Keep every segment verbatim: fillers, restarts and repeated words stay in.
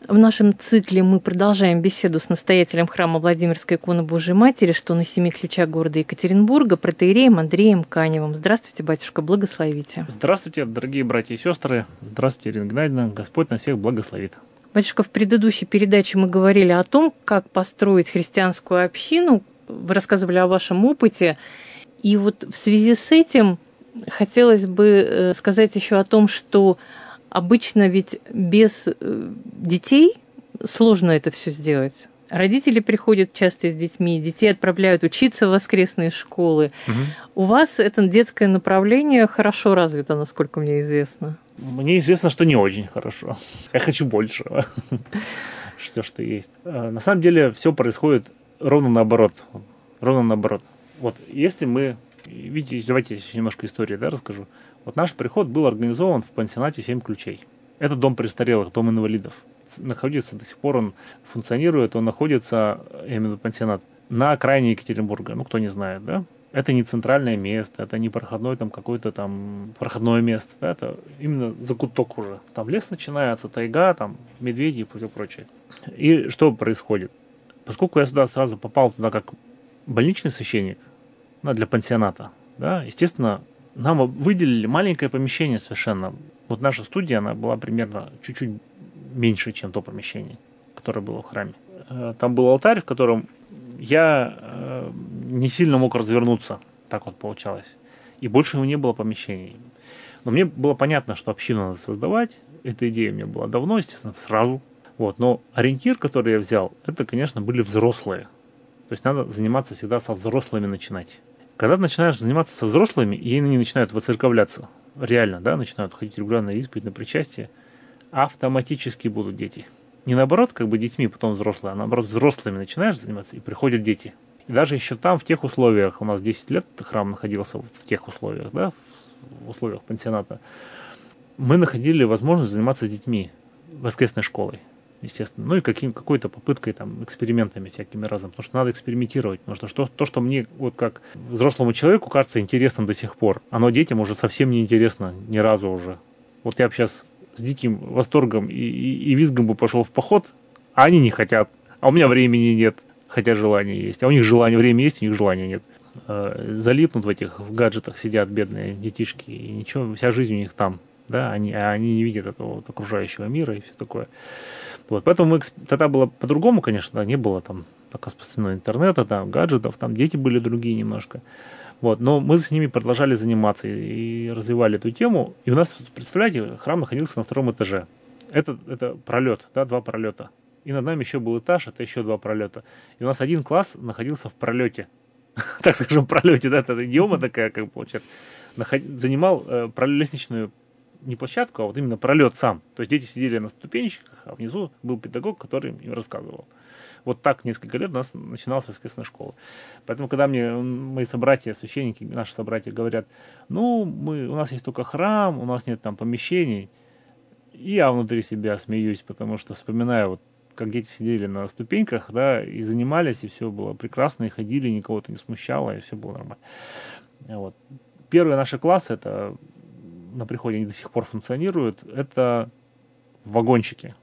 В нашем цикле мы продолжаем беседу с настоятелем храма Владимирской иконы Божией Матери, что на семи ключах города Екатеринбурга, протоиереем Андреем Каневым. Здравствуйте, батюшка, благословите. Здравствуйте, дорогие братья и сестры. Здравствуйте, Ирина Геннадьевна. Господь на всех благословит. Батюшка, в предыдущей передаче мы говорили о том, как построить христианскую общину. Вы рассказывали о вашем опыте. И вот в связи с этим хотелось бы сказать еще о том, что обычно ведь без детей сложно это все сделать. Родители приходят часто с детьми, детей отправляют учиться в воскресные школы. Угу. У вас это детское направление хорошо развито, насколько мне известно. Мне известно, что не очень хорошо. Я хочу большего. Все, что есть. На самом деле все происходит ровно наоборот. Ровно наоборот. Вот если мы... Видите, давайте немножко истории, да, расскажу. Вот наш приход был организован в пансионате «Семь ключей». Это дом престарелых, дом инвалидов. Находится до сих пор, он функционирует, он находится, я имею в виду пансионат, на окраине Екатеринбурга. Ну, кто не знает, да? Это не центральное место, это не проходное там какое-то там проходное место, да? Это именно закуток уже. Там лес начинается, тайга, там медведи и все прочее. И что происходит? Поскольку я сюда сразу попал туда как больничный священник, ну, для пансионата, да, естественно, нам выделили маленькое помещение совершенно. Вот наша студия, она была примерно чуть-чуть меньше, чем то помещение, которое было в храме. Там был алтарь, в котором я не сильно мог развернуться. Так вот получалось. И больше не было помещений. Но мне было понятно, что общину надо создавать. Эта идея у меня была давно, естественно, сразу. Вот. Но ориентир, который я взял, это, конечно, были взрослые. То есть надо заниматься всегда со взрослыми начинать. Когда ты начинаешь заниматься со взрослыми, и они начинают воцерковляться, реально, да, начинают ходить регулярно на исповедь, на причастие, автоматически будут дети. Не наоборот, как бы детьми, потом взрослые, а наоборот, взрослыми начинаешь заниматься, и приходят дети. И даже еще там, в тех условиях, у нас десять лет храм находился в тех условиях, да, в условиях пансионата, мы находили возможность заниматься с детьми воскресной школой. Естественно. Ну и каким, какой-то попыткой, там, экспериментами всякими разом. Потому что надо экспериментировать. Потому что, что то, что мне, вот как взрослому человеку, кажется интересным до сих пор, оно детям уже совсем не интересно ни разу уже. Вот я бы сейчас с диким восторгом и, и, и визгом бы пошел в поход, а они не хотят. А у меня времени нет, хотя желание есть. А у них желание, время есть, у них желания нет. Залипнут в этих в гаджетах, сидят бедные детишки, и ничего, вся жизнь у них там. Да, они, а они не видят этого вот окружающего мира и все такое. Вот, поэтому мы, тогда было по-другому, конечно, да, не было там так распространенного интернета, там, гаджетов, там дети были другие немножко. Вот, но мы с ними продолжали заниматься и, и развивали эту тему. И у нас, представляете, храм находился на втором этаже. Это, это пролет, да, два пролета. И над нами еще был этаж, это еще два пролета. И у нас один класс находился в пролете. Так скажем, пролете, да, это идиома такая, как получается. Занимал э, лестничную не площадку, а вот именно пролет сам. То есть дети сидели на ступенечках, а внизу был педагог, который им рассказывал. Вот так несколько лет у нас начиналась воскресная школа. Поэтому, когда мне мои собратья, священники, наши собратья говорят, ну, мы, у нас есть только храм, у нас нет там помещений, и я внутри себя смеюсь, потому что вспоминаю, вот, как дети сидели на ступеньках, да, и занимались, и все было прекрасно, и ходили, никого это не смущало, и все было нормально. Вот. Первые наши классы, это на приходе они до сих пор функционируют, это вагончики.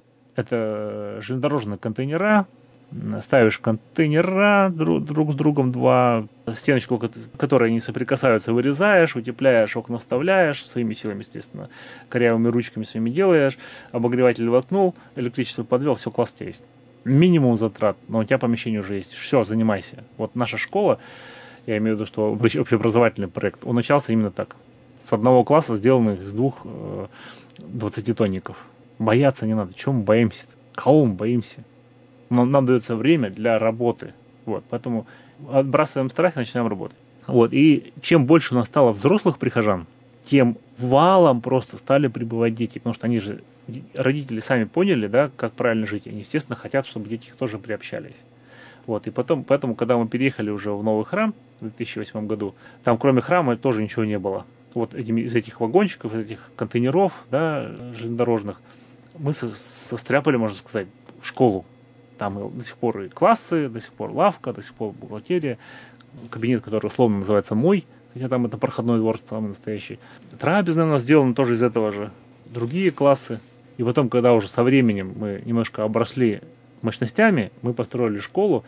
Это железнодорожные контейнера. Ставишь контейнера друг, друг с другом, два, стеночку, которые не соприкасаются, вырезаешь, утепляешь, окна вставляешь, своими силами, естественно, корявыми ручками своими делаешь, обогреватель воткнул, электричество подвел, все, класс у тебя есть. Минимум затрат, но у тебя помещение уже есть. Все, занимайся. Вот наша школа, я имею в виду, что общеобразовательный проект, он начался именно так. С одного класса, сделанных из двух э, двадцатитонников. Бояться не надо. Чего мы боимся? Кого мы боимся? Нам, нам дается время для работы. Вот, поэтому отбрасываем страх и начинаем работать. Вот, и чем больше у нас стало взрослых прихожан, тем валом просто стали прибывать дети. Потому что они же, родители сами поняли, да, как правильно жить. Они, естественно, хотят, чтобы дети их тоже приобщались. Вот, и потом, поэтому, когда мы переехали уже в новый храм в две тысячи восьмом году, там кроме храма тоже ничего не было. Вот этими, из этих вагончиков, из этих контейнеров, да, железнодорожных, мы со- состряпали, можно сказать, школу. Там до сих пор и классы, до сих пор лавка, до сих пор бухгалтерия, кабинет, который условно называется мой, хотя там это проходной двор самый настоящий. Трапезная у нас сделана тоже из этого же. Другие классы. И потом, когда уже со временем мы немножко обросли мощностями, мы построили школу.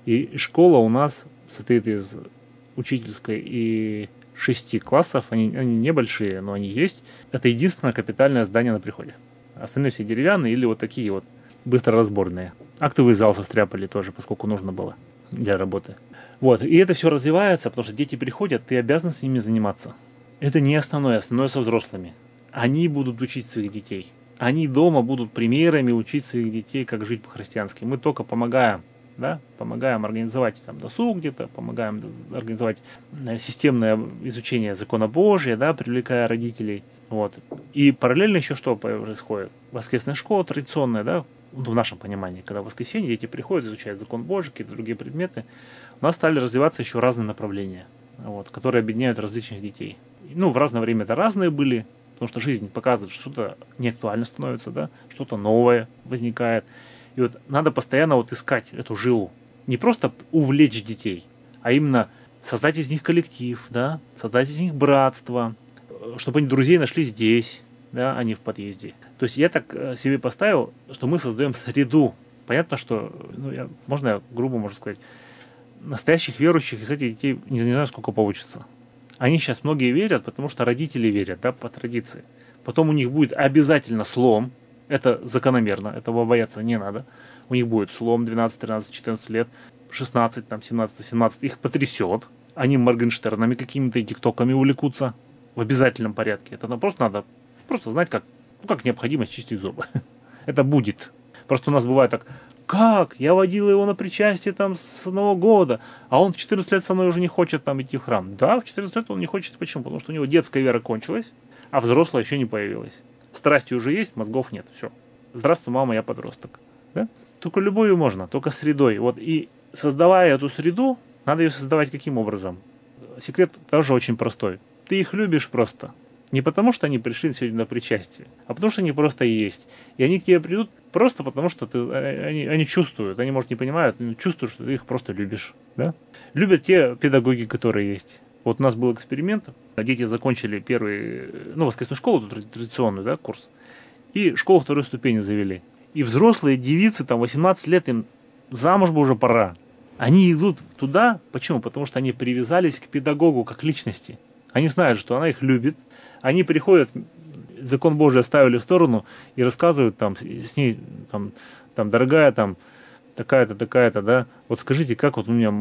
И школа у нас состоит из учительской и шести классов. Они, они небольшие, но они есть. Это единственное капитальное здание на Приходе. Остальные все деревянные или вот такие вот быстроразборные. Актовый зал состряпали тоже, поскольку нужно было для работы. Вот. И это все развивается, потому что дети приходят, ты обязан с ними заниматься. Это не основное, основное со взрослыми. Они будут учить своих детей. Они дома будут примерами учить своих детей, как жить по-христиански. Мы только помогаем, да, помогаем организовать там досуг где-то, помогаем организовать системное изучение закона Божия, да, привлекая родителей. Вот. И параллельно еще что происходит? Воскресная школа традиционная, да, в нашем понимании, когда в воскресенье дети приходят, изучают закон Божий, какие-то другие предметы, у нас стали развиваться еще разные направления, вот, которые объединяют различных детей. Ну, в разное время это разные были, потому что жизнь показывает, что что-то неактуально становится, да, что-то новое возникает. И вот надо постоянно вот искать эту жилу. Не просто увлечь детей, а именно создать из них коллектив, да, создать из них братство, чтобы они друзей нашли здесь, да, а не в подъезде. То есть я так себе поставил, что мы создаем среду. Понятно, что, ну, я, можно я грубо можно сказать, настоящих верующих из этих детей не знаю, сколько получится. Они сейчас многие верят, потому что родители верят, да, по традиции. Потом у них будет обязательно слом. Это закономерно, этого бояться не надо. У них будет слом двенадцать, тринадцать, четырнадцать лет, шестнадцать, там, семнадцать, семнадцать. Их потрясет. Они Моргенштернами какими-то и тиктоками увлекутся в обязательном порядке. Это просто надо просто знать, как, ну, как необходимость чистить зубы. Это будет. Просто у нас бывает так: как? Я водила его на причастие там с одного года, а он в четырнадцать лет со мной уже не хочет там идти в храм. Да, в четырнадцать лет он не хочет. Почему? Потому что у него детская вера кончилась, а взрослая еще не появилась. Страсти уже есть, мозгов нет. Все. Здравствуй, мама, я подросток. Да? Только любовью можно, только средой. Вот. И создавая эту среду, надо ее создавать каким образом? Секрет тоже очень простой. Ты их любишь просто. Не потому, что они пришли сегодня на причастие, а потому, что они просто есть. И они к тебе придут просто потому, что ты, они, они чувствуют, они, может, не понимают, но чувствуют, что ты их просто любишь. Да? Любят те педагоги, которые есть. Вот у нас был эксперимент, дети закончили первый, ну, воскресную школу, традиционную, да, курс, и школу второй ступени завели. И взрослые девицы, там, восемнадцать лет, им замуж бы уже пора. Они идут туда, почему? Потому что они привязались к педагогу как личности. Они знают, что она их любит. Они приходят, закон Божий оставили в сторону и рассказывают там с ней, там, там дорогая, там, такая-то, такая-то, да, вот скажите, как вот у меня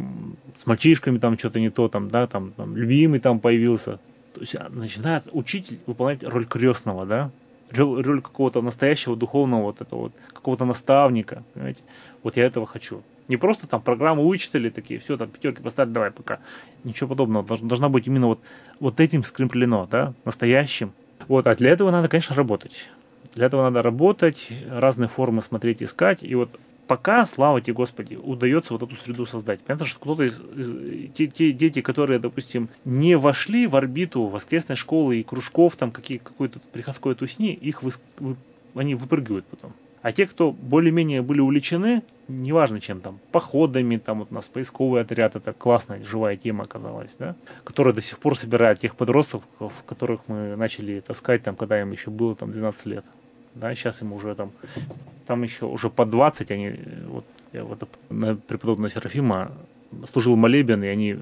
с мальчишками там что-то не то, там, да, там, там любимый там появился. То есть начинает учитель выполнять роль крестного, да, роль, роль какого-то настоящего духовного вот этого вот, какого-то наставника, понимаете. Вот я этого хочу. Не просто там программу вычитали такие, все, там пятерки поставили, давай пока. Ничего подобного. Должна быть именно вот, вот этим скреплено, да, настоящим. Вот, а для этого надо, конечно, работать. Для этого надо работать, разные формы смотреть, искать. И вот пока, слава тебе, Господи, удается вот эту среду создать. Понятно, что кто-то из, из те, те дети, которые, допустим, не вошли в орбиту воскресной школы и кружков, там какие, какой-то приходской тусни, их вы, вы, они выпрыгивают потом. А те, кто более-менее были увлечены, неважно чем там, походами, там вот у нас поисковый отряд, это классная, живая тема оказалась, да, которая до сих пор собирает тех подростков, которых мы начали таскать, там, когда им еще было там двенадцать лет. Да, сейчас им уже там, там еще уже по двадцать, они, вот, я вот на преподобного Серафима служил молебен, и они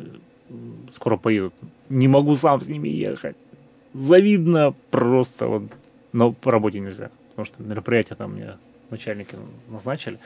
скоро поедут. Не могу сам с ними ехать. Завидно просто, вот, но по работе нельзя, потому что мероприятия там мне начальники назначили.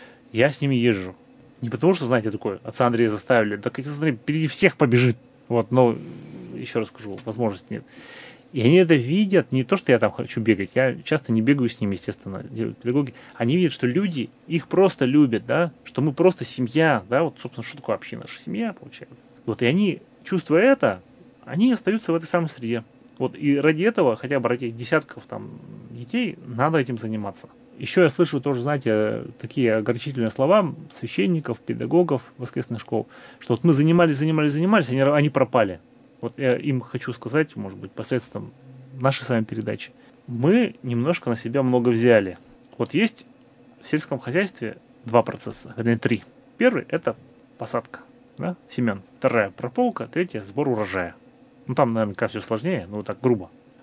Я с ними езжу. Не потому что, знаете, такое, отца Андрея заставили, так отец Андрей впереди всех побежит. Вот, но, еще раз скажу, возможности нет. И они это видят, не то, что я там хочу бегать, я часто не бегаю с ними, естественно, педагоги. Они видят, что люди их просто любят, да, что мы просто семья, да, вот, собственно, что такое община? Наша семья, получается. Вот, и они, чувствуя это, они остаются в этой самой среде. Вот, и ради этого, хотя бы ради десятков там детей, надо этим заниматься. Еще я слышу тоже, знаете, такие огорчительные слова священников, педагогов воскресных школ, что вот мы занимались, занимались, занимались, они, они пропали. Вот я им хочу сказать, может быть, посредством нашей с вами передачи. Мы немножко на себя много взяли. Вот есть в сельском хозяйстве два процесса, вернее, три. Первый – это посадка, да, семян. Вторая – прополка, третья – сбор урожая. Ну, там, наверное, все сложнее, но вот так грубо.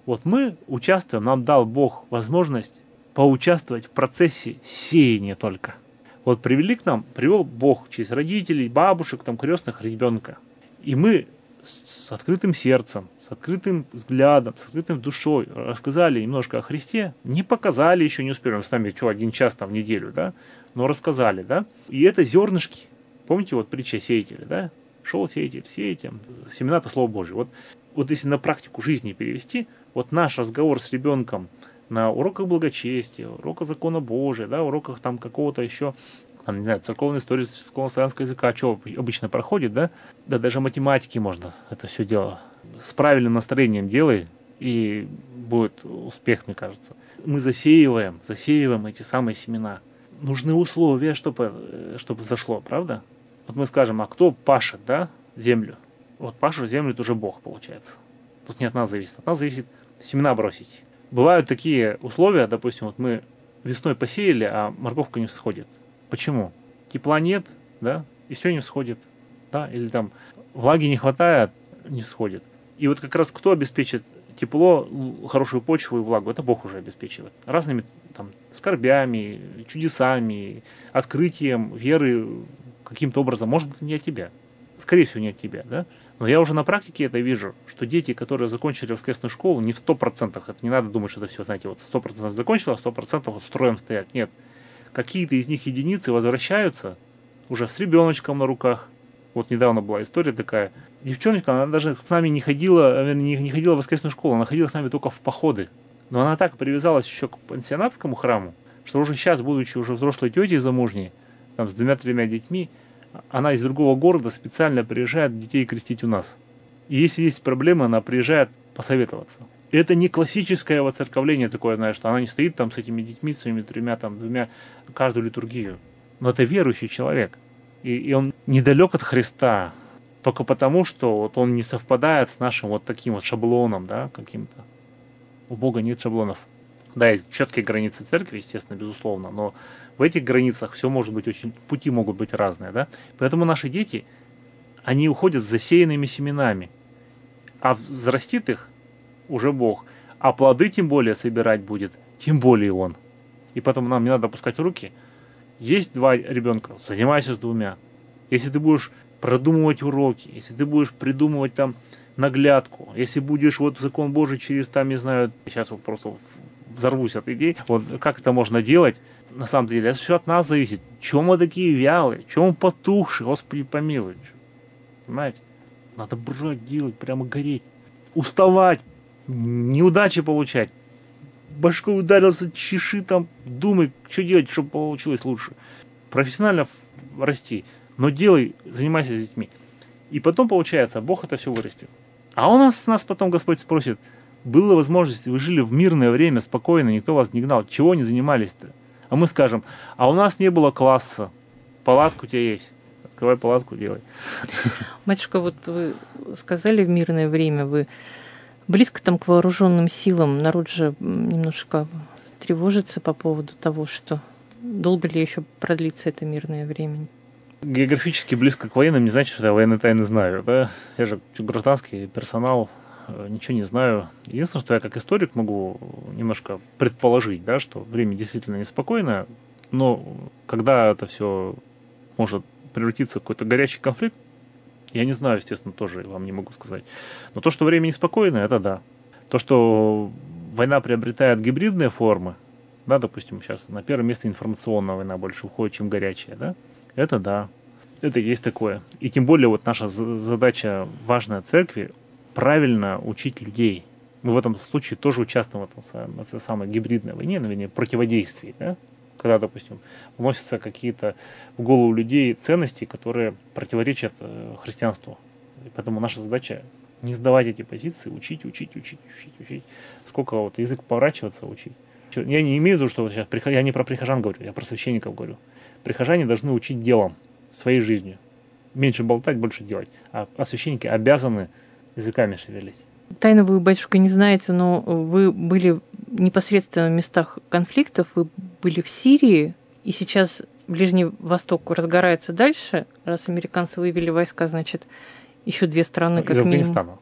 Вот мы участвуем, нам дал Бог возможность поучаствовать в процессе сеяния только. Вот привели к нам, привел Бог через родителей, бабушек, там, крестных, ребенка. И мы с открытым сердцем, с открытым взглядом, с открытым душой рассказали немножко о Христе, не показали, еще не успели, с нами что, один час там в неделю, да, но рассказали, да. И это зернышки, помните вот притча сеятеля, да, шел сеятель, сеятель, семена-то Слово Божие. Вот, вот если на практику жизни перевести, вот наш разговор с ребенком на уроках благочестия, уроках закона Божия, да, уроках там какого-то еще, там, не знаю, церковной истории, церковно-славянского языка, что обычно проходит, да, да, даже математики можно это все дело с правильным настроением делай, и будет успех, мне кажется. Мы засеиваем, засеиваем эти самые семена. Нужны условия, чтобы, чтобы зашло, правда? Вот мы скажем, а кто пашет, да, землю? Вот пашет землю, это уже Бог, получается. Тут не от нас зависит. От нас зависит семена бросить. Бывают такие условия, допустим, вот мы весной посеяли, а морковка не всходит. Почему? Тепла нет, да, и все не всходит, да, или там влаги не хватает, не всходит. И вот как раз кто обеспечит тепло, хорошую почву и влагу, это Бог уже обеспечивает. Разными там скорбями, чудесами, открытием веры каким-то образом, может быть, не от тебя. Скорее всего, не от тебя, да. Но я уже на практике это вижу, что дети, которые закончили воскресную школу, не в сто процентов, это не надо думать, что это все, знаете, вот сто процентов закончила, сто процентов вот строем стоят. Нет. Какие-то из них единицы возвращаются уже с ребеночком на руках. Вот недавно была история такая. Девчоночка, она даже с нами не ходила, не, не ходила в воскресную школу, она ходила с нами только в походы. Но она так привязалась еще к пансионатскому храму, что уже сейчас, будучи уже взрослой тетей замужней, там, с двумя-тремя детьми, она из другого города специально приезжает детей крестить у нас. И если есть проблемы, она приезжает посоветоваться. Это не классическое воцерковление такое, знаешь, что она не стоит там с этими детьми, своими тремя, там, двумя, каждую литургию. Но это верующий человек. И, и он недалек от Христа только потому, что вот он не совпадает с нашим вот таким вот шаблоном, да, каким-то. У Бога нет шаблонов. Да, есть четкие границы церкви, естественно, безусловно, но в этих границах все может быть очень, пути могут быть разные, да. Поэтому наши дети, они уходят с засеянными семенами, а взрастит их уже Бог. А плоды тем более собирать будет, тем более Он. И поэтому нам не надо опускать руки. Есть два ребенка, занимайся с двумя. Если ты будешь продумывать уроки, если ты будешь придумывать там наглядку, если будешь вот закон Божий через там, не знаю, сейчас вот просто взорвусь от идей, вот как это можно делать, на самом деле, это все от нас зависит. Чего мы такие вялые, чего мы потухшие, Господи помилуй. Понимаете? Надо брать, делать, прямо гореть. Уставать, неудачи получать. Башкой ударился, чеши там, думай, что делать, чтобы получилось лучше. Профессионально расти, но делай, занимайся с детьми. И потом, получается, Бог это все вырастет. А у нас, нас потом Господь спросит, была возможность, вы жили в мирное время, спокойно, никто вас не гнал, чего не занимались-то? А мы скажем, а у нас не было класса, палатка у тебя есть. Открывай палатку, делай. Батюшка, вот вы сказали в мирное время, вы близко там к вооруженным силам. Народ же немножко тревожится по поводу того, что долго ли еще продлится это мирное время. Географически близко к военным не значит, что я военные тайны знаю. Да? Я же гражданский персонал, ничего не знаю. Единственное, что я как историк могу немножко предположить, да, что время действительно неспокойное, но когда это все может превратиться в какой-то горячий конфликт, я не знаю, естественно, тоже вам не могу сказать. Но то, что время неспокойное, это да. То, что война приобретает гибридные формы, да, допустим, сейчас на первое место информационная война больше уходит, чем горячая, да, это да. Это есть такое. И тем более вот наша задача важная церкви правильно учить людей. Мы в этом случае тоже участвуем в этом, в этой самой гибридной войне, на войне противодействии, да? Когда, допустим, вносятся какие-то в голову людей ценности, которые противоречат христианству. И поэтому наша задача не сдавать эти позиции, учить, учить, учить, учить, учить. Сколько вот язык поворачиваться, учить. Я не имею в виду, что сейчас я не про прихожан говорю, я про священников говорю. Прихожане должны учить делом, своей жизнью. Меньше болтать, больше делать. А, а священники обязаны языками шевелить. Тайно вы, батюшка, не знаете, но вы были непосредственно в местах конфликтов, вы были в Сирии, и сейчас Ближний Восток разгорается дальше, раз американцы вывели войска, значит, еще две страны, как из минимум. Афганистана.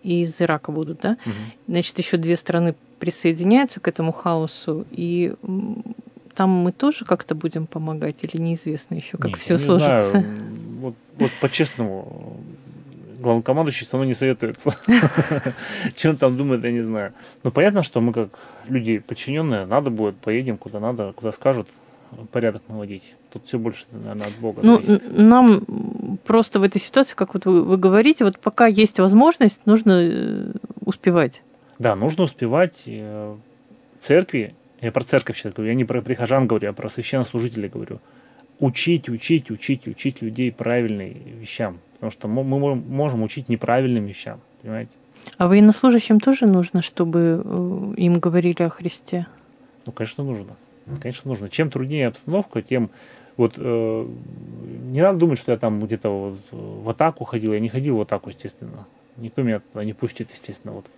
и из Ирака будут, да? Угу. Значит, еще две страны присоединяются к этому хаосу, и там мы тоже как-то будем помогать, или неизвестно еще, как Нет, все не сложится? Знаю. Вот, вот по-честному, главнокомандующий со мной не советуется. Что он там думает, я не знаю. Но понятно, что мы как люди подчиненные, надо будет, поедем куда надо, куда скажут, порядок наводить. Тут все больше, наверное, от Бога ну, зависит. Нам просто в этой ситуации, как вот вы, вы говорите, вот пока есть возможность, нужно успевать. Да, нужно успевать. Церкви, я про церковь сейчас говорю, я не про прихожан говорю, я про священнослужителей говорю. Учить, учить, учить, учить людей правильным вещам. Потому что мы можем учить неправильным вещам, понимаете? А военнослужащим тоже нужно, чтобы им говорили о Христе? Ну, конечно, нужно. Конечно, нужно. Чем труднее обстановка, тем... Вот э, не надо думать, что я там где-то вот в атаку ходил. Я не ходил в атаку, естественно. Никто меня туда не пустит, естественно. Вот.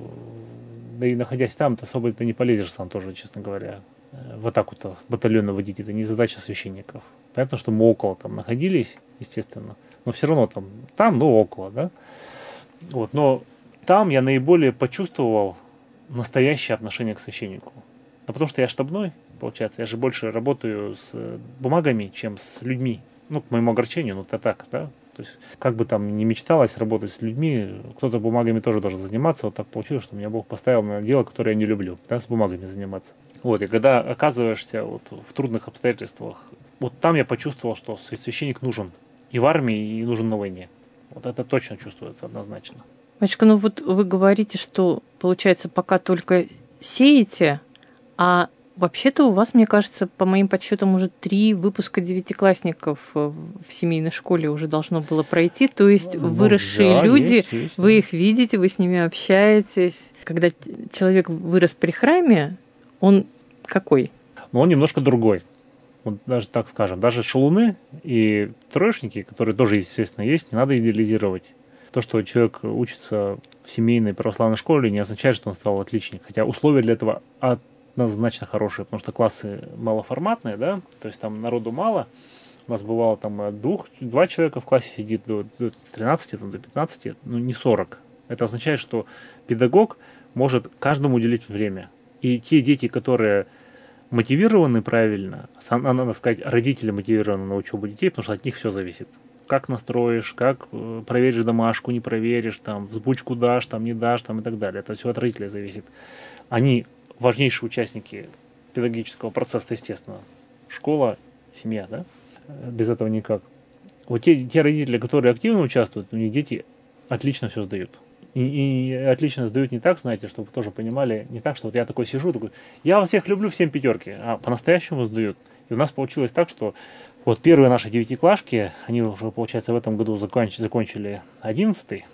Да и находясь там, ты особо ты не полезешь сам тоже, честно говоря. В атаку-то батальон наводить, это не задача священников. Понятно, что мы около там находились, естественно. Но все равно там, там, ну, около, да. Вот. Но там я наиболее почувствовал настоящее отношение к священнику. Да потому что я штабной, получается. Я же больше работаю с бумагами, чем с людьми. Ну, к моему огорчению, ну, это так, да. То есть, как бы там ни мечталось работать с людьми, кто-то бумагами тоже должен заниматься. Вот так получилось, что меня Бог поставил на дело, которое я не люблю, да, с бумагами заниматься. Вот, и когда оказываешься вот в трудных обстоятельствах, вот там я почувствовал, что священник нужен и в армии, и нужен на войне. Вот это точно чувствуется однозначно. Мачка, ну вот вы говорите, что, получается, пока только сеете, а вообще-то у вас, мне кажется, по моим подсчетам, уже три выпуска девятиклассников в семейной школе уже должно было пройти. То есть ну, выросшие да, люди, есть, есть, вы да. их видите, вы с ними общаетесь. Когда человек вырос при храме, он какой? Ну, он немножко другой. Вот даже так скажем. Даже шалуны и троечники, которые тоже, естественно, есть, не надо идеализировать. То, что человек учится в семейной православной школе, не означает, что он стал отличник. Хотя условия для этого от однозначно хорошие, потому что классы малоформатные, да, то есть там народу мало. У нас бывало там двух, два человека в классе сидит до, до тринадцати, там, до пятнадцати, ну не сорок. Это означает, что педагог может каждому уделить время. И те дети, которые мотивированы правильно, надо сказать, родители мотивированы на учебу детей, потому что от них все зависит. Как настроишь, как проверишь домашку, не проверишь, там, взбучку дашь, там, не дашь, там, и так далее. Это все от родителей зависит. Они важнейшие участники педагогического процесса, естественно. Школа, семья, да? Без этого никак. Вот те, те родители, которые активно участвуют, у них дети отлично все сдают. И, и отлично сдают не так, знаете, чтобы вы тоже понимали, не так, что вот я такой сижу, такой, я вас всех люблю, всем пятерки, а по-настоящему сдают. И у нас получилось так, что вот первые наши девятиклашки, они уже, получается, в этом году закончили, закончили одиннадцатый,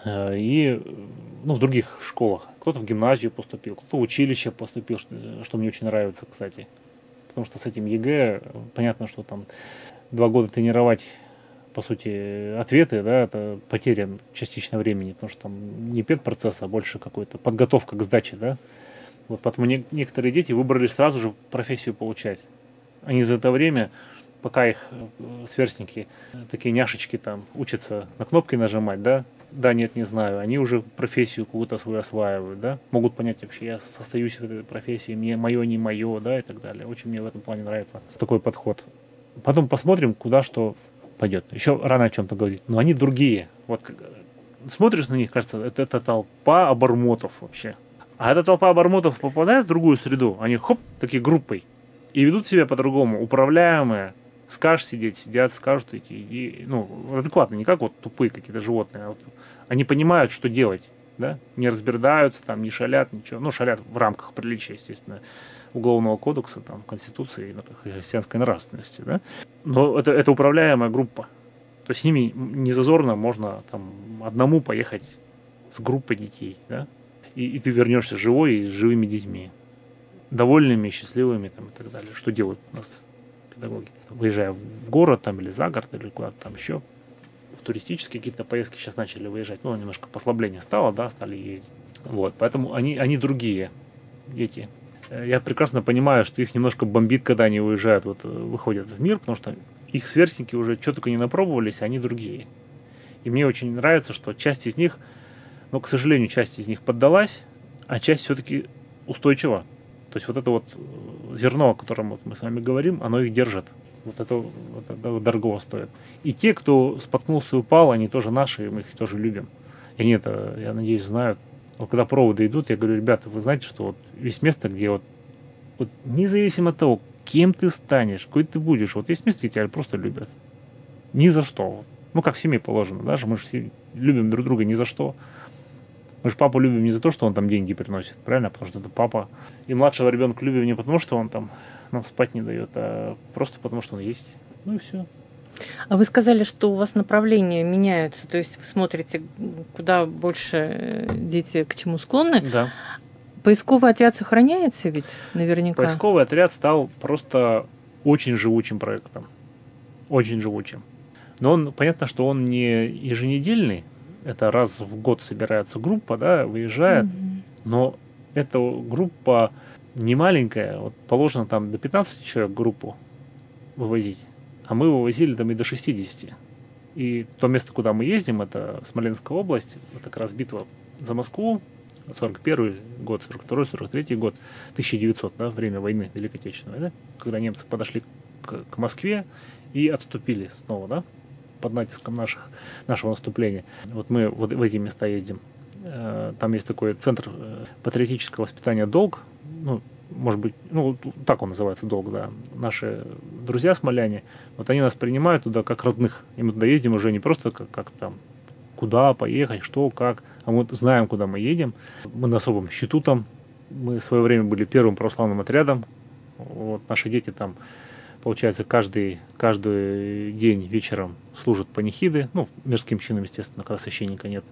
и ну, в других школах. Кто-то в гимназию поступил, кто-то в училище поступил, что, что мне очень нравится, кстати. Потому что с этим ЕГЭ, понятно, что там два года тренировать, по сути, ответы, да, это потеря частично времени, потому что там не педпроцесс, а больше какой-то подготовка к сдаче, да. Вот поэтому не, некоторые дети выбрали сразу же профессию получать. Они за это время, пока их сверстники, такие няшечки там, учатся на кнопки нажимать, да, да, нет, не знаю, они уже профессию какую-то свою осваивают, да, могут понять вообще, я состоюсь в этой профессии, мне мое, не мое, да, и так далее. Очень мне в этом плане нравится такой подход. Потом посмотрим, куда что пойдет. Еще рано о чем-то говорить, но они другие. Вот смотришь на них, кажется, это, это толпа обормотов вообще. А эта толпа обормотов попадает в другую среду, они хоп, такие группой, и ведут себя по-другому, управляемые. Скажешь сидеть, сидят, скажут идти, и, ну, адекватно, не как вот тупые какие-то животные, а вот они понимают, что делать, да, не разбираются, там, не шалят, ничего, ну, шалят в рамках приличия, естественно, Уголовного кодекса, там, Конституции, христианской нравственности, да, но это, это управляемая группа, то есть с ними не зазорно можно, там, одному поехать с группой детей, да, и, и ты вернешься живой и с живыми детьми, довольными, счастливыми, там, и так далее, что делают у нас педагоги, выезжая в город там или за город, или куда-то там еще. В туристические какие-то поездки сейчас начали выезжать. Ну, немножко послабление стало, да, стали ездить. Вот, поэтому они, они другие дети. Я прекрасно понимаю, что их немножко бомбит, когда они уезжают, вот, выходят в мир, потому что их сверстники уже что только не напробовались, а они другие. И мне очень нравится, что часть из них Но, к сожалению, часть из них поддалась, а часть все-таки устойчива. То есть вот это вот зерно, о котором вот мы с вами говорим, оно их держит. Вот это, вот это дорого стоит. И те, кто споткнулся и упал, они тоже наши, и мы их тоже любим. И они это, я надеюсь, знают. Вот когда проводы идут, я говорю, ребята, вы знаете, что вот есть место, где вот, вот независимо от того, кем ты станешь, какой ты будешь, вот есть место, где тебя просто любят. Ни за что. Ну, как в семье положено, даже мы же все любим друг друга ни за что. Мы же папу любим не за то, что он там деньги приносит, правильно? Потому что это папа. И младшего ребенка любим не потому, что он там нам спать не дает, а просто потому, что он есть. Ну и все. А вы сказали, что у вас направления меняются, то есть вы смотрите, куда больше дети к чему склонны. Да. Поисковый отряд сохраняется ведь наверняка? Поисковый отряд стал просто очень живучим проектом. Очень живучим. Но он, понятно, что он не еженедельный. Это раз в год собирается группа, да, выезжает. Mm-hmm. Но эта группа не маленькая. Вот положено там до пятнадцати человек группу вывозить. А мы вывозили там и до шестидесяти. И то место, куда мы ездим, это Смоленская область. Это как раз битва за Москву. сорок первый год, сорок второй, сорок третий год, тысяча девятьсот, да, время войны, Великой Отечественной войны, когда немцы подошли к, к Москве и отступили снова, да, под натиском наших, нашего наступления. Вот мы вот в эти места ездим. Там есть такой центр патриотического воспитания «Долг», ну, может быть, ну, так он называется, «Долг», да. Наши друзья смоляне, вот они нас принимают туда как родных, и мы туда ездим уже не просто как, как там, куда поехать, что, как, а мы знаем, куда мы едем. Мы на особом счету там. Мы в свое время были первым православным отрядом. Вот наши дети там, получается, каждый, каждый день вечером служат панихиды. Ну, мирским чином, естественно, когда священника нет.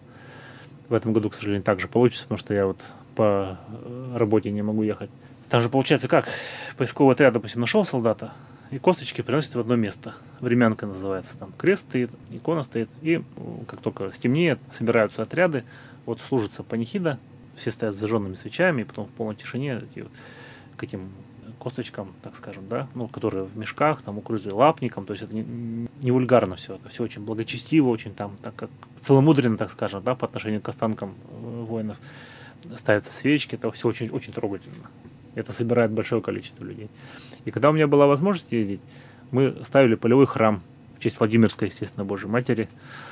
В этом году, к сожалению, так же получится, потому что я вот по работе не могу ехать. Там же получается как? Поисковый отряд, допустим, нашел солдата, и косточки приносят в одно место. Времянка называется. Там крест стоит, икона стоит. И как только стемнеет, собираются отряды. Вот служится панихида. Все стоят с зажженными свечами. И потом в полной тишине эти вот, к этим косточкам, так скажем, да, ну, которые в мешках, там укрыты лапником. То есть это не, не вульгарно все. Это все очень благочестиво, очень там, так как целомудренно, так скажем, да, по отношению к останкам воинов. Ставятся свечки. Это все очень, очень трогательно. Это собирает большое количество людей. И когда у меня была возможность ездить, мы ставили полевой храм в честь Владимирской, естественно, Божьей Матери,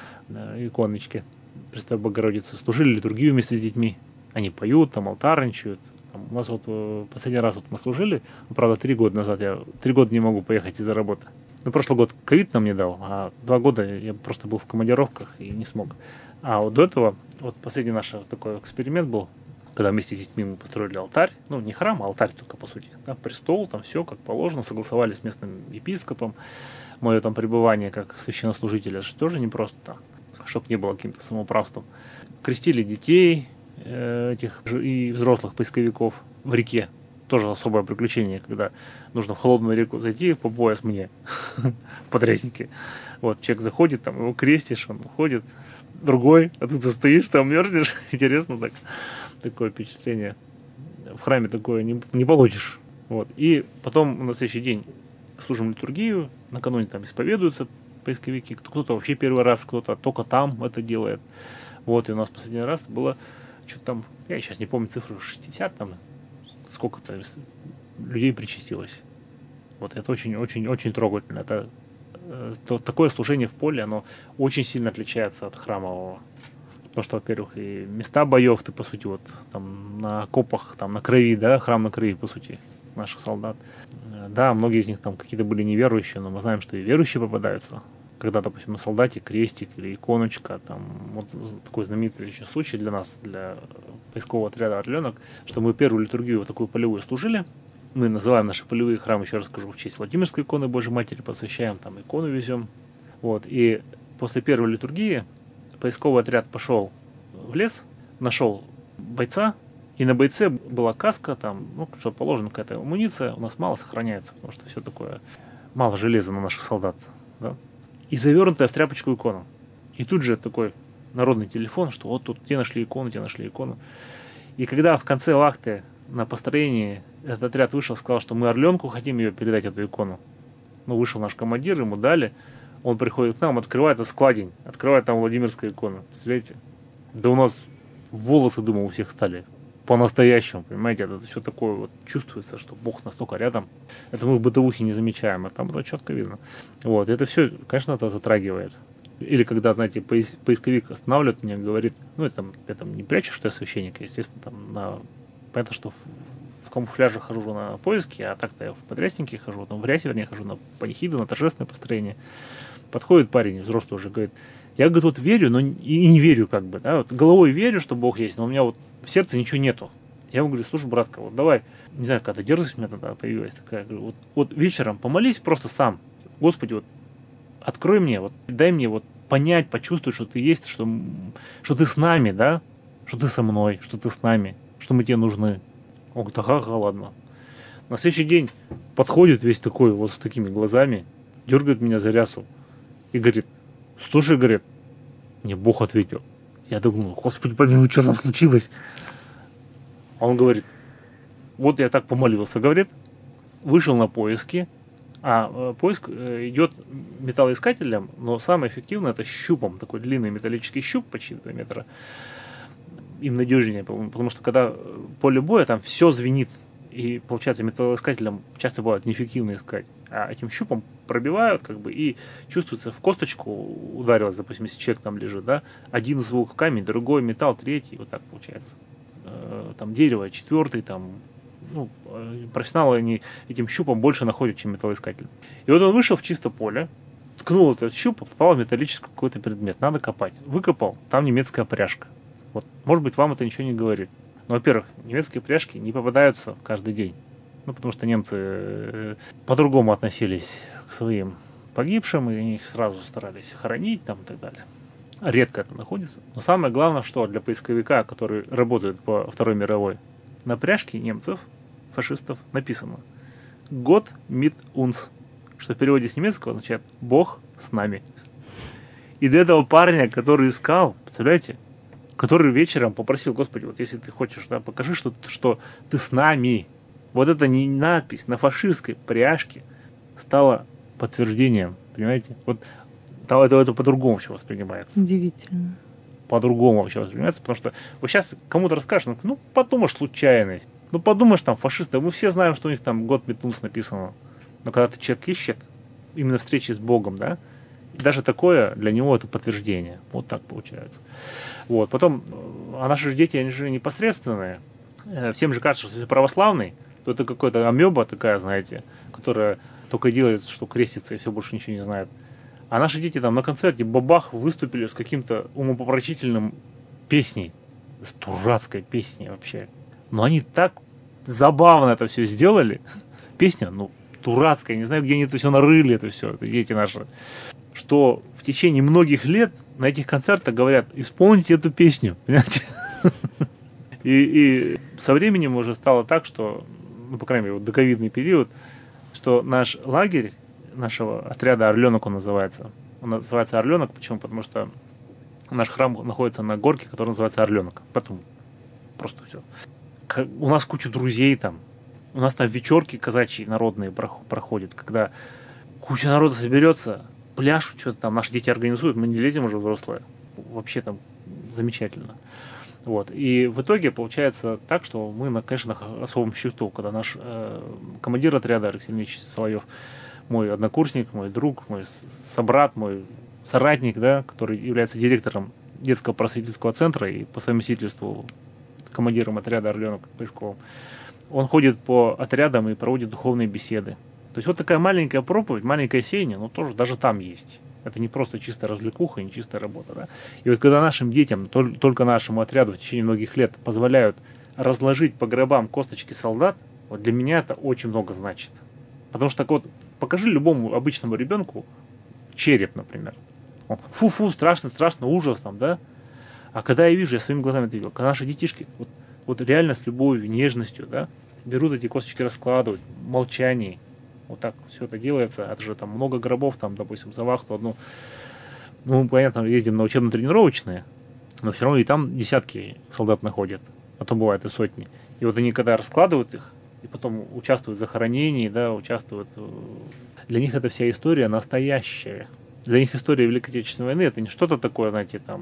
иконочки Пресвятой Богородицы. Служили литургию вместе с детьми. Они поют, там алтарничают. Там, у нас вот последний раз вот мы служили, ну, правда, три года назад. Я три года не могу поехать из-за работы. Ну, прошлый год ковид нам не дал, а два года я просто был в командировках и не смог. А вот до этого, вот последний наш такой эксперимент был, когда вместе с детьми мы построили алтарь, ну, не храм, а алтарь только, по сути, да, престол, там все как положено, согласовали с местным епископом, мое там пребывание как священнослужителя, что тоже не просто там, чтобы не было каким-то самоуправством. Крестили детей э, этих и взрослых поисковиков в реке, тоже особое приключение, когда нужно в холодную реку зайти по пояс мне, в подрезнике. Вот, человек заходит, там его крестишь, он уходит, другой, а ты стоишь там, мерзнешь, интересно так. Такое впечатление. В храме такое не, не получишь. Вот. И потом на следующий день служим литургию, накануне там исповедуются поисковики, кто-то вообще первый раз, кто-то только там это делает. Вот, и у нас последний раз было что-то там, я сейчас не помню цифру, шестьдесят там, сколько-то людей причастилось. Вот это очень-очень-очень трогательно. Это то, такое служение в поле, оно очень сильно отличается от храмового. Потому что, во-первых, и места боев, ты, по сути, вот там на окопах, там на крови, да, храм на крови, по сути, наших солдат. Да, многие из них там какие-то были неверующие, но мы знаем, что и верующие попадаются. Когда, допустим, на солдате крестик или иконочка, там, вот такой знаменитый очень случай для нас, для поискового отряда «Орленок», что мы первую литургию вот такую полевую служили. Мы называем наши полевые храмы, еще раз скажу, в честь Владимирской иконы Божьей Матери, посвящаем, там икону везем. Вот, и после первой литургии поисковый отряд пошел в лес, нашел бойца, и на бойце была каска, там, ну, что положено, какая-то амуниция, у нас мало сохраняется, потому что все такое, мало железа на наших солдат, да? И завернутая в тряпочку икона. И тут же такой народный телефон, что вот тут те нашли икону, те нашли икону. И когда в конце вахты на построении этот отряд вышел, сказал, что мы Орленку хотим ее передать, эту икону. Ну, вышел наш командир, ему дали. Он приходит к нам, открывает, это складень, открывает там Владимирская икона. Представляете? Да у нас волосы, думаю, у всех стали по-настоящему, понимаете, это все такое вот чувствуется, что Бог настолько рядом. Это мы в бытовухе не замечаем, а там это четко видно. Вот, это все, конечно, это затрагивает. Или когда, знаете, поис- поисковик останавливает меня, говорит, ну, я там, я там не прячу, что я священник, естественно, там, на... понятно, что в, в камуфляже хожу на поиски, а так-то я в подрясненьке хожу, там, в рясе, вернее, хожу на панихиду, на торжественное построение. Подходит парень, взрослый уже, говорит, я, говорит, вот верю, но и, и не верю, как бы, да, вот головой верю, что Бог есть, но у меня вот в сердце ничего нету. Я ему говорю, слушай, братка, вот давай, не знаю, когда дерзость у меня тогда появилась такая, говорю, вот, вот вечером помолись просто сам, Господи, вот открой мне, вот дай мне вот понять, почувствовать, что ты есть, что, что ты с нами, да, что ты со мной, что ты с нами, что мы тебе нужны. Он говорит, ага, ага, ладно. На следующий день подходит весь такой, вот с такими глазами, дергает меня за рясу и говорит, слушай, говорит, мне Бог ответил. Я думаю, Господи, помилуй, что там случилось? Он говорит, вот я так помолился, говорит, вышел на поиски, а э, поиск э, идет металлоискателем, но самое эффективное это щупом, такой длинный металлический щуп почти до метра, им надежнее, потому что когда поле боя, там все звенит, и получается металлоискателем часто бывает неэффективно искать, а этим щупом пробивают, как бы, и чувствуется, в косточку ударилось, допустим, если человек там лежит, да, один звук камень, другой металл, третий, вот так получается. Э, там дерево, четвертый, там, ну, профессионалы они этим щупом больше находят, чем металлоискатель. И вот он вышел в чисто поле, ткнул этот щуп, попал в металлический какой-то предмет, надо копать. Выкопал, там немецкая пряжка. Вот, может быть, вам это ничего не говорит. Но, во-первых, немецкие пряжки не попадаются каждый день. Ну, потому что немцы по-другому относились к своим погибшим, и их сразу старались хоронить там и так далее. Редко это находится. Но самое главное, что для поисковика, который работает по Второй мировой, на пряжке немцев, фашистов, написано «Gott mit uns», что в переводе с немецкого означает «Бог с нами». И для этого парня, который искал, представляете, который вечером попросил, Господи, вот если ты хочешь, да, покажи, что, что ты с нами. Вот эта не надпись на фашистской пряжке стала подтверждением, понимаете? Вот это, это, это по-другому все воспринимается. Удивительно. По-другому вообще воспринимается, потому что вот сейчас кому-то расскажешь, ну, ну подумаешь, случайность. Ну, подумаешь, там, фашисты, мы все знаем, что у них там год метнулся написано. Но когда ты человек ищет, именно встречи с Богом, да, даже такое для него это подтверждение. Вот так получается. Вот. Потом, а наши же дети, они же непосредственные. Всем же кажется, что если православный, то это какая-то амеба такая, знаете, которая только и делает, что крестится и все, больше ничего не знает. А наши дети там на концерте бабах выступили с каким-то умопомрачительным песней. С дурацкой песней вообще. Но они так забавно это все сделали. Песня, ну, дурацкая. Не знаю, где они это все нарыли, это все, это дети наши. Что в течение многих лет на этих концертах говорят, исполните эту песню. Понимаете? И, и со временем уже стало так, что, ну, по крайней мере, вот доковидный период, что наш лагерь, нашего отряда «Орленок» он называется. Он называется «Орленок», почему? Потому что наш храм находится на горке, которая называется «Орленок». Потом просто все. У нас куча друзей там. У нас там вечерки казачьи народные проходят, когда куча народа соберется, пляшут, что-то там наши дети организуют, мы не лезем уже взрослые. Вообще там замечательно. Вот. И в итоге получается так, что мы, конечно, на особом счету, когда наш э, командир отряда Алексей Ильич Соловьев, мой однокурсник, мой друг, мой собрат, мой соратник, да, который является директором детского просветительского центра и по совместительству командиром отряда «Орленок» поисковым, он ходит по отрядам и проводит духовные беседы. То есть вот такая маленькая проповедь, маленькое сеяние, но тоже даже там есть. Это не просто чистая развлекуха и не чистая работа. Да? И вот когда нашим детям, только нашему отряду в течение многих лет позволяют разложить по гробам косточки солдат, вот для меня это очень много значит. Потому что так вот, покажи любому обычному ребенку череп, например. Он, фу-фу, страшно, страшно, ужас там, да? А когда я вижу, я своими глазами это видел, когда наши детишки вот, вот реально с любовью, нежностью, да, берут эти косточки, раскладывают, в молчании, вот так все это делается, это же там много гробов, там, допустим, за вахту одну, ну, понятно, ездим на учебно-тренировочные, но все равно и там десятки солдат находят, а то бывает и сотни. И вот они когда раскладывают их, и потом участвуют в захоронении, да, участвуют, для них эта вся история настоящая. Для них история Великой Отечественной войны это не что-то такое, знаете, там,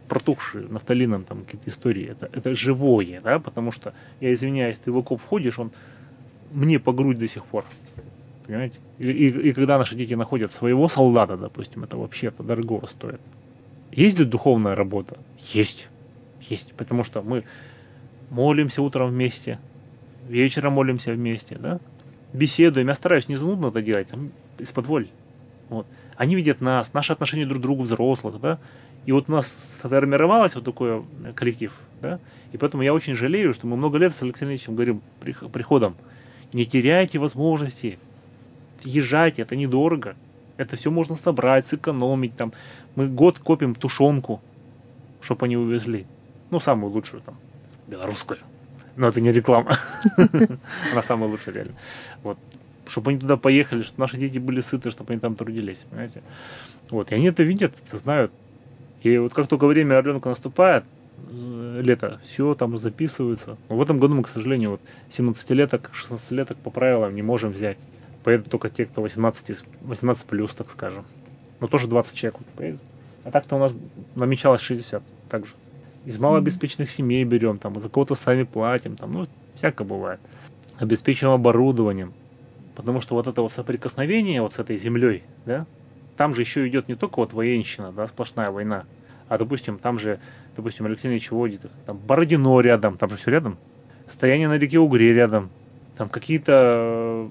протухшие нафталином там какие-то истории. Это, это живое, да, потому что, я извиняюсь, ты в окоп входишь, он мне по грудь до сих пор. Понимаете? И, и, и когда наши дети находят своего солдата, допустим, это вообще-то дорого стоит. Есть ли духовная работа? Есть. Есть. Потому что мы молимся утром вместе, вечером молимся вместе, да? Беседуем. Я стараюсь не занудно это делать, а из-под воли. Вот. Они видят нас, наши отношения друг к другу взрослых, да? И вот у нас сформировалось вот такой коллектив, да? И поэтому я очень жалею, что мы много лет с Алексеем Ильичем говорим приходом: не теряйте возможности, езжайте, это недорого. Это все можно собрать, сэкономить. Там. Мы год копим тушенку, чтобы они увезли. Ну, самую лучшую там, белорусскую. Но это не реклама. Она самая лучшая, реально. Вот. Чтобы они туда поехали, чтобы наши дети были сыты, чтобы они там трудились. Понимаете? Вот. И они это видят, это знают. И вот как только время орленка наступает, лето, все там записывается. Но в этом году мы, к сожалению, вот семнадцатилеток, шестнадцатилеток по правилам не можем взять. Поедут только те, кто восемнадцать, восемнадцать плюс, так скажем. Но тоже двадцать человек поедут. А так-то у нас намечалось шестьдесят. Также. Из малообеспеченных семей берем, там, за кого-то сами платим, там, ну, всякое бывает. Обеспечиваем оборудованием. Потому что вот это вот соприкосновение вот с этой землей, да, там же еще идет не только вот военщина, да, сплошная война, а, допустим, там же, допустим, Алексей Ильич водит, там Бородино рядом, там же все рядом, стояние на реке Угре рядом, там какие-то,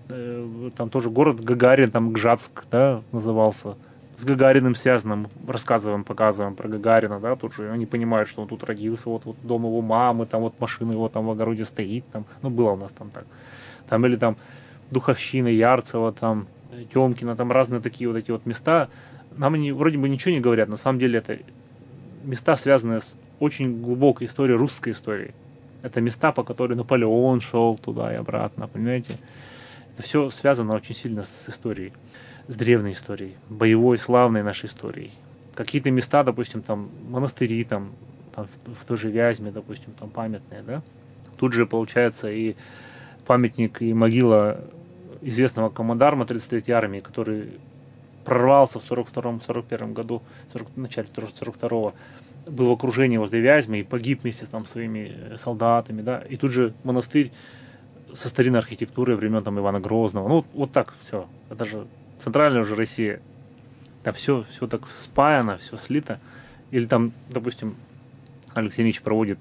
э, там тоже город Гагарин, там Гжатск, да, назывался, с Гагариным связанным, рассказываем, показываем про Гагарина, да, тут же они понимают, что он тут родился, вот, вот дом его мамы, там вот машина его там в огороде стоит, там, ну, было у нас там так, там или там Духовщина, Ярцево, там, Тёмкино, там разные такие вот эти вот места, нам они вроде бы ничего не говорят, на самом деле это места, связанные с очень глубокой историей, русской историей. Это места, по которым Наполеон шел туда и обратно, понимаете? Это все связано очень сильно с историей, с древней историей, боевой, славной нашей историей. Какие-то места, допустим, там монастыри, там, там в, в той же Вязьме, допустим, там памятные, да? Тут же получается и памятник, и могила известного командарма тридцать третьей армии, который прорвался в сорок втором сорок первом году, в начале сорок второго, был в окружении возле Вязьмы и погиб вместе там своими солдатами, да, и тут же монастырь со старинной архитектурой времен там Ивана Грозного, ну вот так все, это же центральная уже Россия, там все, все так спаяно, все слито, или там, допустим, Алексей Ильич проводит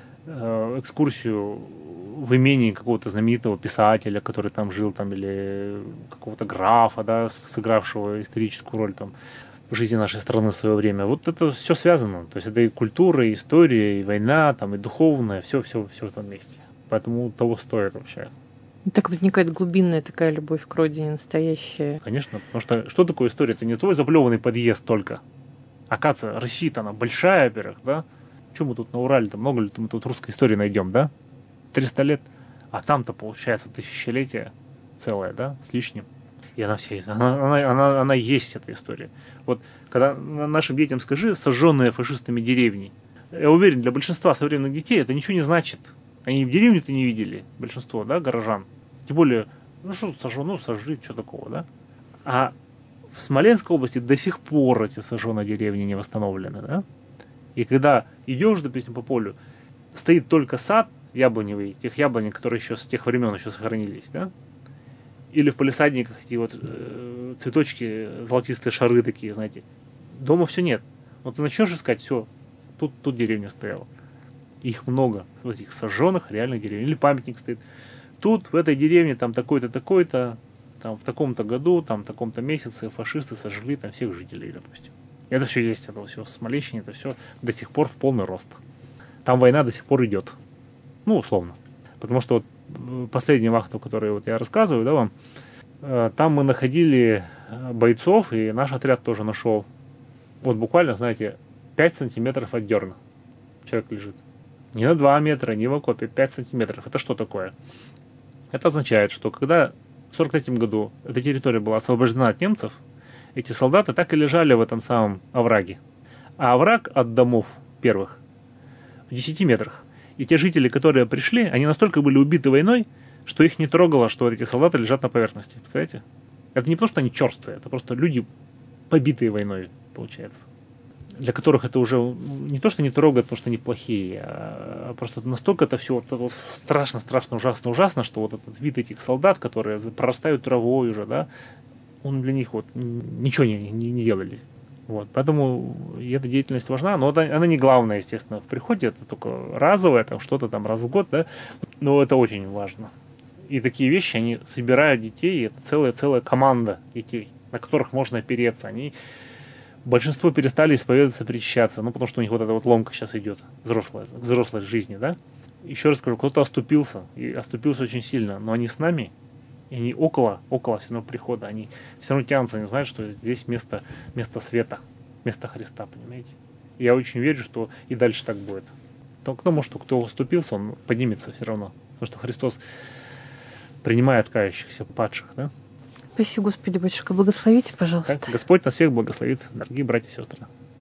э, экскурсию в имении какого-то знаменитого писателя, который там жил, там, или какого-то графа, да, сыгравшего историческую роль там в жизни нашей страны в свое время. Вот это все связано. То есть это и культура, и история, и война, там, и духовная, все, все, все в этом месте. Поэтому того стоит вообще. И так возникает глубинная такая любовь к родине, настоящая. Конечно, потому что что такое история? Это не твой заплеванный подъезд только. Оказывается, Россия-то она большая, во-первых, да? Что мы тут на Урале-то, много ли мы тут русской истории найдем, да? триста лет, а там-то получается тысячелетие целое, да, с лишним. И она вся есть, она, она, она, она есть, эта история. Вот, когда нашим детям скажи, сожженные фашистами деревни, я уверен, для большинства современных детей это ничего не значит. Они в деревню-то не видели, большинство, да, горожан. Тем более, ну что сожжено, ну сожжить, что такого, да. А в Смоленской области до сих пор эти сожженные деревни не восстановлены, да. И когда идешь, допустим, по полю, стоит только сад, яблоневые, тех яблонек, которые еще с тех времен еще сохранились, да? Или в палисадниках эти вот э, цветочки, золотистые шары такие, знаете. Дома все нет. Вот ты начнешь искать, все, тут, тут деревня стояла. Их много, вот этих сожженных реальных деревень. Или памятник стоит. Тут, в этой деревне, там такой-то, такой-то, там в таком-то году, там в таком-то месяце фашисты сожгли там всех жителей, допустим. Это все есть, это все в Смоленщине, это все до сих пор в полный рост. Там война до сих пор идет. Ну, условно. Потому что вот последнюю вахту, которую вот я рассказываю, да, вам, э, там мы находили бойцов, и наш отряд тоже нашел. Вот буквально, знаете, пять сантиметров от дерна человек лежит. Не на два метра, не в окопе, пять сантиметров. Это что такое? Это означает, что когда в сорок третьем году эта территория была освобождена от немцев, эти солдаты так и лежали в этом самом овраге. А овраг от домов первых в десяти метрах. И те жители, которые пришли, они настолько были убиты войной, что их не трогало, что эти солдаты лежат на поверхности. Представляете? Это не потому, что они черствые, это просто люди, побитые войной, получается. для которых это уже не то, что не трогает, потому что они плохие, а просто настолько это все вот страшно, страшно, ужасно, ужасно, что вот этот вид этих солдат, которые прорастают травой уже, да, он для них вот ничего не, не, не делали. Вот, поэтому эта деятельность важна, но это, она не главная, естественно, в приходе, это только разовое, там что-то там раз в год, да, но это очень важно. И такие вещи, они собирают детей, и это целая, целая команда детей, на которых можно опереться. Они, большинство перестали исповедоваться, причащаться, ну, потому что у них вот эта вот ломка сейчас идет, взрослая, взрослой жизни, да. Еще раз скажу, кто-то оступился, и оступился очень сильно, но они с нами, и они около, около все равно прихода, они все равно тянутся, они знают, что здесь место, место света, место Христа, понимаете? Я очень верю, что и дальше так будет. То, кто может, кто уступился, он поднимется все равно, потому что Христос принимает кающихся, падших, да? Спасибо, Господи, батюшка. Благословите, пожалуйста. Так, Господь нас всех благословит, дорогие братья и сестры.